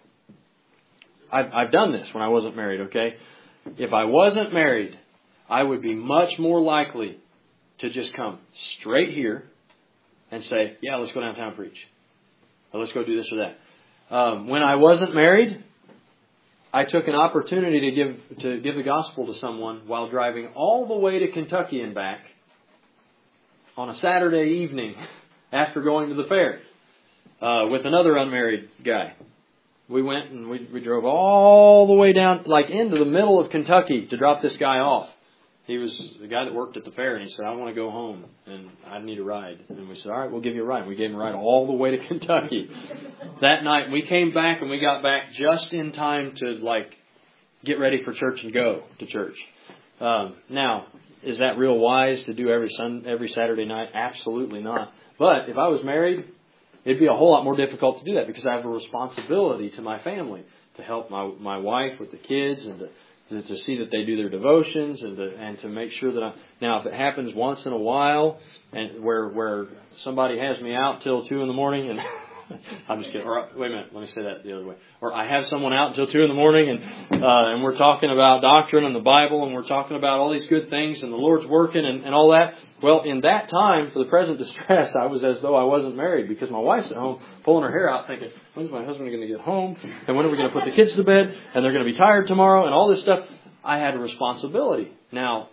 I've, I've done this when I wasn't married, okay? If I wasn't married, I would be much more likely to just come straight here and say, yeah, let's go downtown and preach. Or let's go do this or that. Um, when I wasn't married, I took an opportunity to give to give the gospel to someone while driving all the way to Kentucky and back on a Saturday evening after going to the fair uh, with another unmarried guy. We went and we, we drove all the way down, like into the middle of Kentucky to drop this guy off. He was the guy that worked at the fair, and he said, I want to go home, and I need a ride. And we said, all right, we'll give you a ride. We gave him a ride all the way to Kentucky. That night, we came back, and we got back just in time to, like, get ready for church and go to church. Um, now, is that real wise to do every sun, every Saturday night? Absolutely not. But if I was married, it'd be a whole lot more difficult to do that because I have a responsibility to my family to help my my wife with the kids and to To, to see that they do their devotions and to, and to make sure that I... Now, if it happens once in a while and where where somebody has me out till two in the morning and... I'm just kidding. Or, wait a minute. Let me say that the other way. Or I have someone out until two in the morning and uh, and we're talking about doctrine and the Bible and we're talking about all these good things and the Lord's working and, and all that. Well, in that time, for the present distress, I was as though I wasn't married because my wife's at home pulling her hair out thinking, when's my husband going to get home? And when are we going to put the kids to bed? And they're going to be tired tomorrow and all this stuff. I had a responsibility. Now,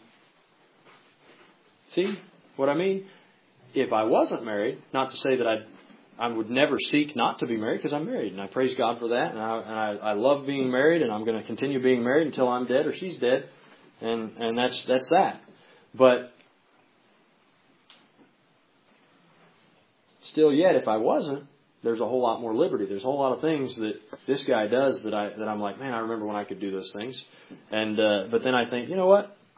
see what I mean? If I wasn't married, not to say that I I would never seek not to be married because I'm married. And I praise God for that. And I, and I, I love being married and I'm going to continue being married until I'm dead or she's dead. And, and that's, that's that. But still yet, if I wasn't, there's a whole lot more liberty. There's a whole lot of things that this guy does that I that I'm like, man, I remember when I could do those things. And uh, but then I think, you know what?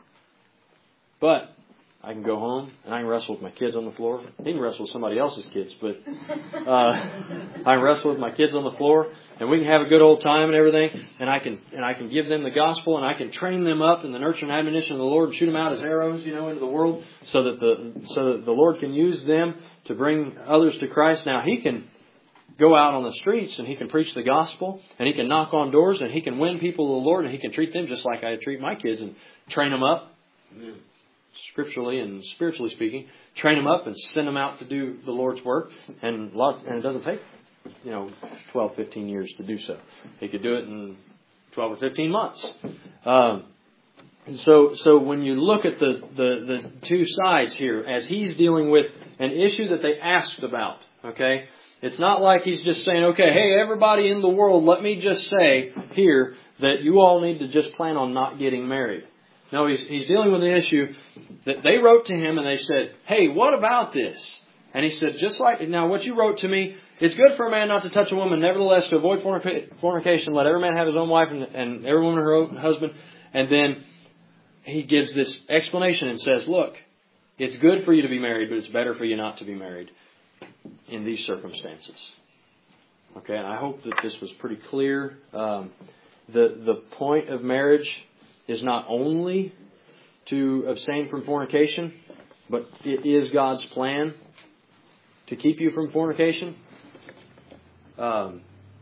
But I can go home and I can wrestle with my kids on the floor. He can wrestle with somebody else's kids, but uh, I can wrestle with my kids on the floor, and we can have a good old time and everything. And I can and I can give them the gospel, and I can train them up in the nurture and admonition of the Lord, and shoot them out as arrows, you know, into the world, so that the so that the Lord can use them to bring others to Christ. Now He can go out on the streets and He can preach the gospel, and He can knock on doors, and He can win people to the Lord, and He can treat them just like I treat my kids and train them up. Scripturally and spiritually speaking, train them up and send them out to do the Lord's work. And a lot, and it doesn't take, you know, twelve, fifteen years to do so. He could do it in twelve or fifteen months. Um, and so, so when you look at the, the, the two sides here, as he's dealing with an issue that they asked about, okay, it's not like he's just saying, okay, hey, everybody in the world, let me just say here that you all need to just plan on not getting married. No, he's he's dealing with an issue that they wrote to him and they said, hey, what about this? And he said, just like, now what you wrote to me, it's good for a man not to touch a woman, nevertheless to avoid fornication, let every man have his own wife and, and every woman her own husband. And then he gives this explanation and says, look, it's good for you to be married, but it's better for you not to be married in these circumstances. Okay, and I hope that this was pretty clear. Um, the the point of marriage is not only to abstain from fornication, but it is God's plan to keep you from fornication. Um,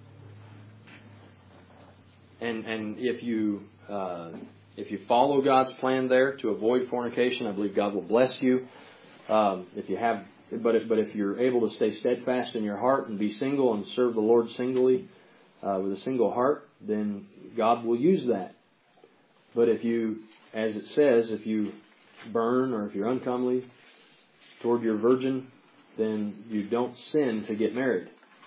and and if you uh, if you follow God's plan there to avoid fornication, I believe God will bless you. Um, if you have, but if but if you're able to stay steadfast in your heart and be single and serve the Lord singly uh, with a single heart, then God will use that. But if you, as it says, if you burn or if you're uncomely toward your virgin, then you don't sin to get married.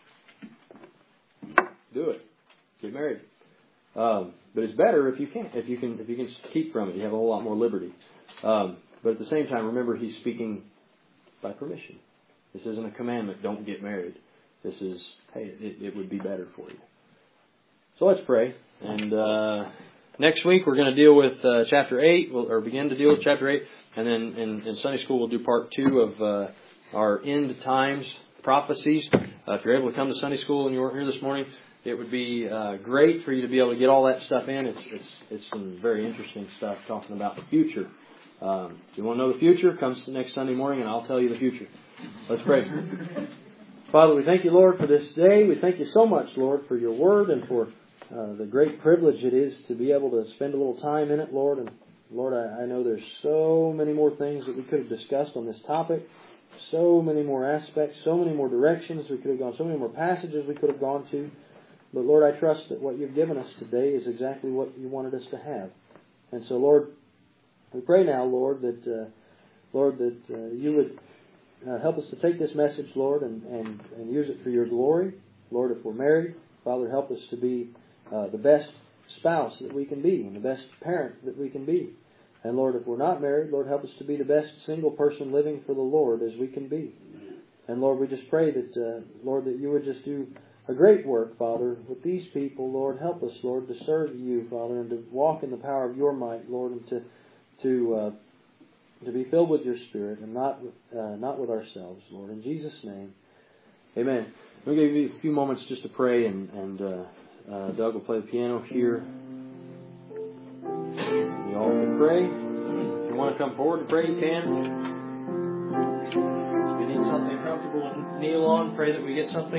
Do it. Get married. Um, but it's better if you can, if you can, if you can keep from it. You have a whole lot more liberty. Um, but at the same time, remember, he's speaking by permission. This isn't a commandment. Don't get married. This is, hey, it, it would be better for you. So let's pray. And uh, next week we're going to deal with uh, chapter eight, we'll, or begin to deal with chapter eight, and then in, in Sunday school we'll do part two of uh, our end times prophecies. Uh, if you're able to come to Sunday school and you weren't here this morning, it would be uh, great for you to be able to get all that stuff in. It's it's, it's some very interesting stuff talking about the future. Um, if you want to know the future, come next Sunday morning and I'll tell you the future. Let's pray. Father, we thank you, Lord, for this day. We thank you so much, Lord, for your word and for Uh, the great privilege it is to be able to spend a little time in it, Lord. And Lord, I, I know there's so many more things that we could have discussed on this topic, so many more aspects, so many more directions we could have gone, so many more passages we could have gone to. But Lord, I trust that what you've given us today is exactly what you wanted us to have. And so, Lord, we pray now, Lord, that uh, Lord that uh, you would uh, help us to take this message, Lord, and, and, and use it for your glory. Lord, if we're married, Father, help us to be Uh, the best spouse that we can be and the best parent that we can be. And Lord, if we're not married, Lord, help us to be the best single person living for the Lord as we can be. And Lord, we just pray that, uh, Lord, that you would just do a great work, Father, with these people. Lord, help us, Lord, to serve you, Father, and to walk in the power of your might, Lord, and to to uh, to be filled with your Spirit and not with, uh, not with ourselves, Lord. In Jesus' name, amen. We'll give you a few moments just to pray, and, and uh, Uh, Doug will play the piano here. You all can pray. If you want to come forward and pray, you can. If you need something comfortable to kneel on, pray that we get something.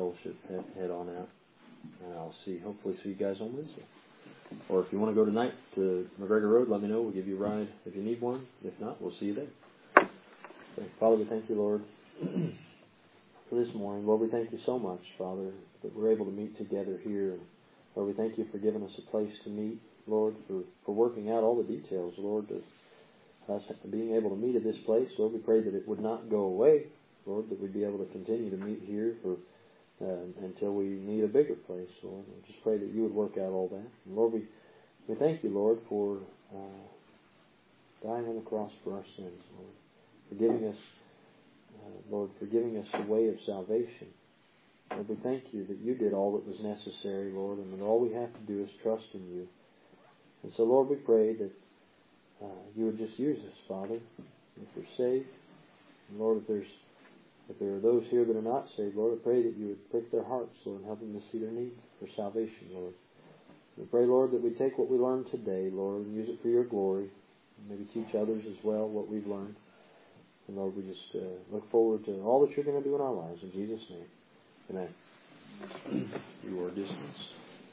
fellowship, head, head on out. And I'll see, hopefully see you guys on Wednesday. Or if you want to go tonight to McGregor Road, let me know. We'll give you a ride if you need one. If not, we'll see you there. Okay. Father, we thank you, Lord, for this morning. Lord, we thank you so much, Father, that we're able to meet together here. Lord, we thank you for giving us a place to meet, Lord, for, for working out all the details, Lord, of us being able to meet at this place. Lord, we pray that it would not go away, Lord, that we'd be able to continue to meet here for uh, until we need a bigger place, Lord. We just pray that you would work out all that. And Lord, we, we thank you, Lord, for uh, dying on the cross for our sins, Lord, for giving us, uh, Lord, for giving us a way of salvation. Lord, we thank you that you did all that was necessary, Lord, and that all we have to do is trust in you. And so, Lord, we pray that uh, you would just use us, Father, if we're saved. And Lord, if there's if there are those here that are not saved, Lord, I pray that you would prick their hearts, Lord, and help them to see their need for salvation, Lord. We pray, Lord, that we take what we learned today, Lord, and use it for your glory, and maybe teach others as well what we've learned. And Lord, we just uh, look forward to all that you're going to do in our lives. In Jesus' name, amen. You are dismissed.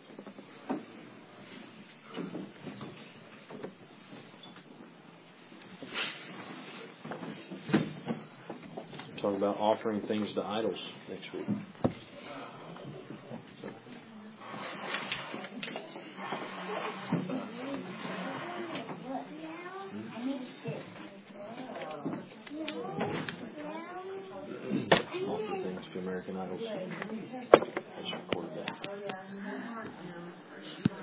Talk about offering things to idols next week. Offer things to American idols. I should record that.